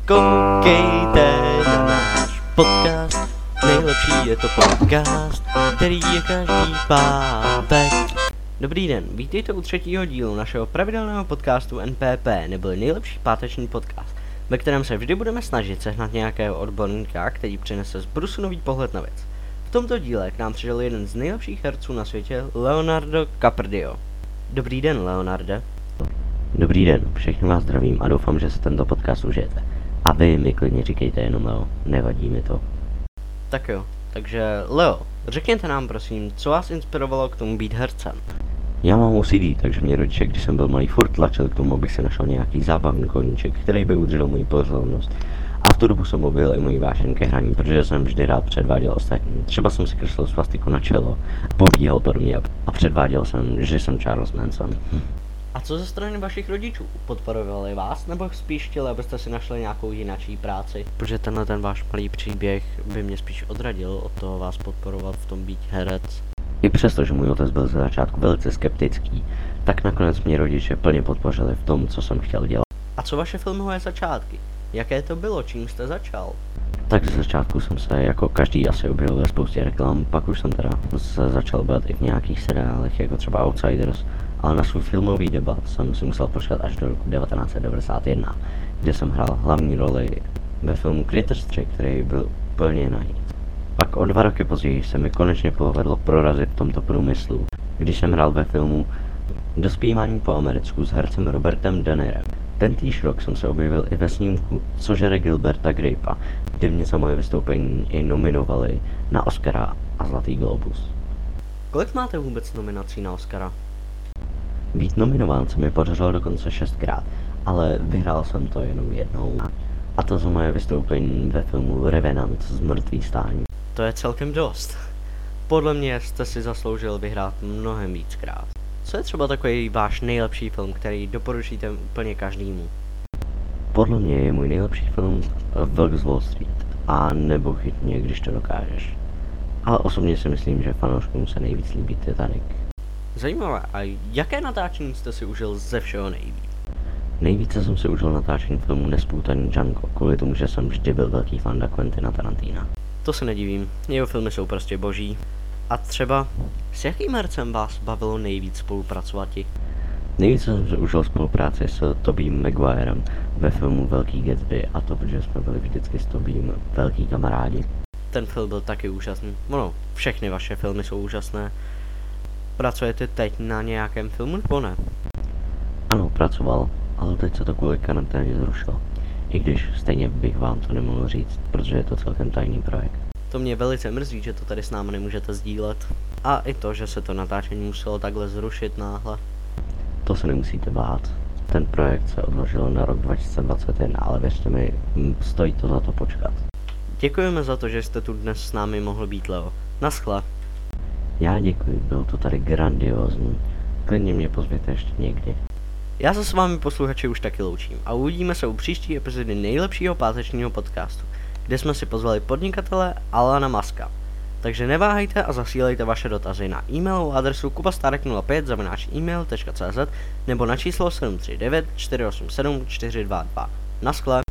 Koukejte na náš podcast, nejlepší je to podcast, který je každý pátek. Dobrý den, vítejte u třetího dílu našeho pravidelného podcastu NPP, neboli nejlepší páteční podcast, ve kterém se vždy budeme snažit sehnat nějakého odborníka, který přinese z brusu nový pohled na věc. V tomto díle k nám přišel jeden z nejlepších herců na světě, Leonardo Caprio. Dobrý den, Leonarde. Dobrý den, všechny vás zdravím a doufám, že se tento podcast užijete. A vy mi klidně říkejte jenom Leo, nevadí mi to. Tak jo, takže Leo, řekněte nám prosím, co vás inspirovalo k tomu být hercem? Já mám OCD, takže mě rodiče, když jsem byl malý, furt tlačil k tomu, abych si našel nějaký zábavný koníček, který by udržel moji pozornost. A v tu dobu jsem objevil i můj vášeň ke hraní, protože jsem vždy rád předváděl ostatní. Třeba jsem si kreslil svastiku na čelo, pobíhal po mě a předváděl jsem, že jsem Charles Manson. A co ze strany vašich rodičů? Podporovali vás, nebo spíš chtěli, abyste si našli nějakou jinačí práci? Protože tenhle ten váš malý příběh by mě spíš odradil od toho vás podporovat v tom být herec. I přesto, že můj otec byl ze začátku velice skeptický, tak nakonec mě rodiče plně podpořili v tom, co jsem chtěl dělat. A co vaše filmové začátky? Jaké to bylo, čím jste začal? Tak ze začátku jsem se jako každý asi objevil ve spoustě reklam, pak už jsem teda se začal být i v nějakých seriálech, jako třeba Outsiders, ale na svůj filmový debut jsem si musel počkat až do roku 1991, kde jsem hrál hlavní roli ve filmu Critters 3, který byl úplně na nic. Pak o 2 roky později se mi konečně povedlo prorazit v tomto průmyslu, když jsem hrál ve filmu Dospívání po americku s hercem Robertem De Nirem. Tentýž rok jsem se objevil i ve snímku Co žere Gilberta Grape'a, kde mě za moje vystoupení i nominovali na Oscara a Zlatý globus. Kolik máte vůbec nominací na Oscara? Být nominován se mi podařilo dokonce 6krát, ale vyhrál jsem to jenom jednou. A to za moje vystoupení ve filmu Revenant z mrtvý stání. To je celkem dost. Podle mě jste si zasloužil vyhrát mnohem víckrát. Co je třeba takový váš nejlepší film, který doporučíte úplně každému? Podle mě je můj nejlepší film Vlk z Wall Street a nebo Chyť mě, když to dokážeš. Ale osobně si myslím, že fanouškům se nejvíc líbí Titanic. Zajímavé, a jaké natáčení jste si užil ze všeho nejvíc? Nejvíce jsem si užil natáčení filmu Nespoutaný Django, kvůli tomu, že jsem vždy byl velký fan Quentina Tarantina. To se nedivím, jeho filmy jsou prostě boží. A třeba, s jakým hercem vás bavilo nejvíc spolupracovati? Nejvíce jsem si užil spolupráci s Tobeyem Maguirem ve filmu Velký Gatsby, a to, protože jsme byli vždycky s Tobeyem velký kamarádi. Ten film byl taky úžasný. Ono, všechny vaše filmy jsou úžasné. Pracujete teď na nějakém filmu nebo ne? Ano, pracoval, ale teď se to kvůli karanténě zrušilo. I když stejně bych vám to nemohl říct, protože je to celkem tajný projekt. To mě velice mrzí, že to tady s námi nemůžete sdílet. A i to, že se to natáčení muselo takhle zrušit náhle. To se nemusíte bát. Ten projekt se odložil na rok 2021, ale věřte mi, stojí to za to počkat. Děkujeme za to, že jste tu dnes s námi mohl být, Leo. Naschle. Já děkuji, bylo to tady grandiózní. Klidně mě pozvěte ještě někdy. Já se s vámi posluchači už taky loučím a uvidíme se u příští epizody nejlepšího pátečního podcastu, kde jsme si pozvali podnikatele Alana Muska. Takže neváhejte a zasílejte vaše dotazy na e-mailovou adresu kubastarek05@email.cz nebo na číslo 739 487 422. Naschle.